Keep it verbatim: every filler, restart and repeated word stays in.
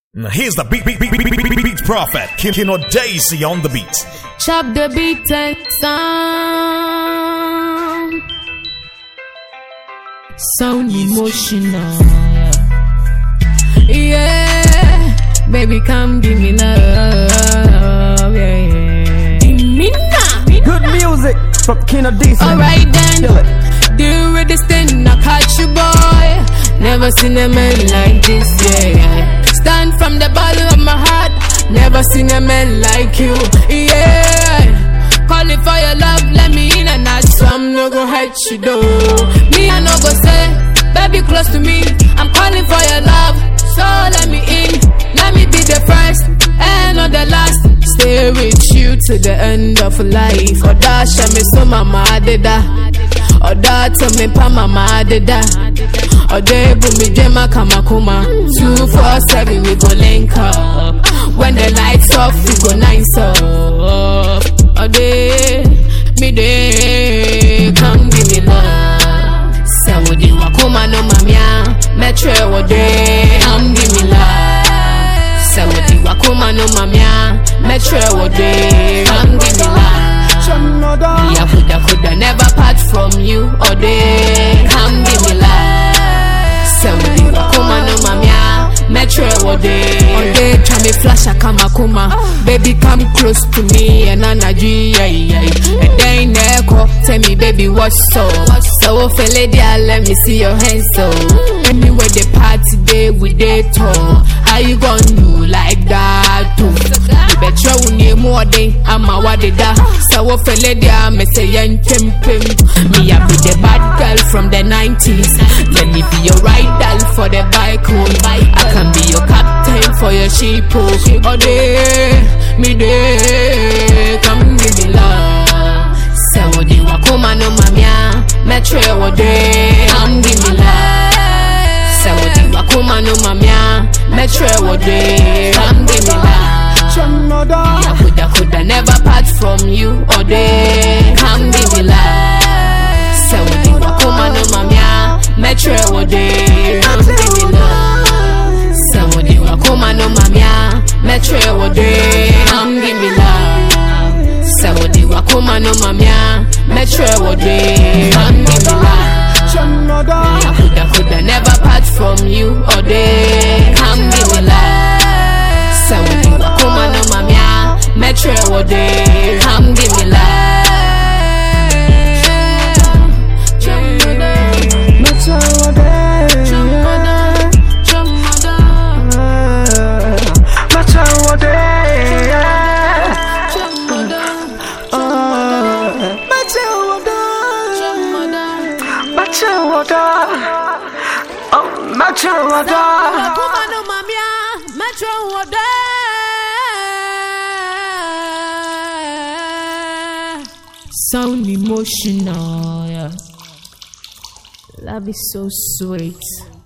Here's the beat, beat, beat, beat, beat, beat, beat prophet, Kino Daisy on the beat. Chop the beat and sound. Sound emotional. Yeah, baby, come give me love. Yeah, yeah. Give me now. Good music from Kino Daisy. Alright then, deal with this thing, I catch you, boy. Never seen a man like this, yeah, yeah. Stand from the bottom of my heart. Never seen a man like you, yeah. Calling for your love, let me in and out, so I'm not gonna hurt you though. Me I no go say, baby close to me. I'm calling for your love, so let me in. Let me be the first and not the last. Stay with you to the end of life. Or that show me so mama did that. Or that tell me pa mama did that. Or they boom me jema kamakuma. Two four seven we go link up. When the lights off we go nice up. Or they me they come give me love. Say what you wakuma no mamia. Metro what they come give me love. Say what you wakuma no mamia. Metro what they come give me love. Yeah, coulda coulda never part from you. Or they come give me love. Say what you wakuma no mamia. Metro what they or they try me flash a kamakuma. Baby come close to me and anaji yeah yeah. And then echo tell me baby what's up. So for lady let me see your hands so. Anyway the party day we day talk. How you gon' do like that too? You better you need more than I'm a wadida. So for lady I me say yen pim pim. Me I be the bad girl from the nineties. Let me be your rider for the bike home. I can be your captain for your sheep. Oh day, me day, come give me love. Say what you wakuma no mamia. Metro what day, come give me love. Say what you wakuma no mamia. Metro what day, come give me love. Yeah, coulda coulda never part from you. Or day, come give me love. Say what you wakuma no mamia. Metro what day, come give me love. Say what you wakuma no mamia. Metro what day, come give me love. Say what you wakuma no mamia. Metro what day, come give me love. Yeah, coulda coulda never part from you. Or day, come give me love. Say what you wakuma no mamia. Metro what day, come give me love. Metro what day, Metro what day, Metro what oh Metro what Metro what sound emotional, yeah. Love is so sweet.